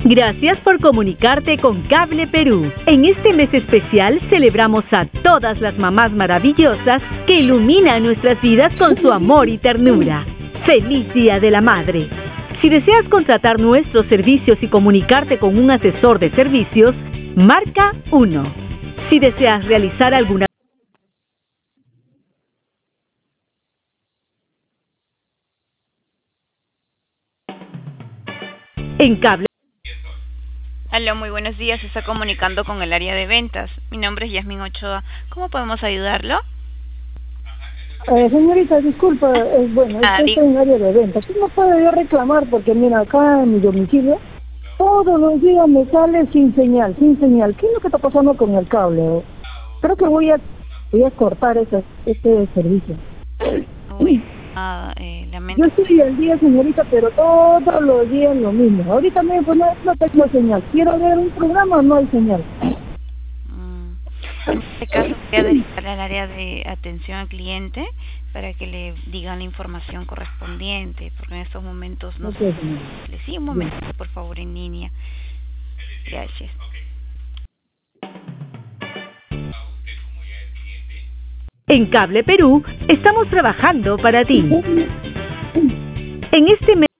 Gracias por comunicarte con Cable Perú. En este mes especial celebramos a todas las mamás maravillosas que iluminan nuestras vidas con su amor y ternura. ¡Feliz Día de la Madre! Si deseas contratar nuestros servicios y comunicarte con un asesor de servicios, marca 1. Si deseas realizar alguna en Cable. Aló, muy buenos días. Se está comunicando con el área de ventas. Mi nombre es Yasmín Ochoa. ¿Cómo podemos ayudarlo? Señorita, disculpa, bueno, estoy en área de ventas. ¿Cómo puedo yo reclamar? Porque mira, acá en mi domicilio, todos los días me sale sin señal, sin señal. ¿Qué es lo que está pasando con el cable? Creo que voy a cortar este servicio. Uy, lamento. Yo estoy al día, señorita, pero todos los días lo mismo. Ahorita me pues no tengo señal. Quiero ver un programa, no hay señal. En este caso voy a dedicarle al área de atención al cliente para que le digan la información correspondiente, porque en estos momentos no sé. Sí, un momento, por favor, en línea. Gracias. En Cable Perú estamos trabajando para ti. En este mes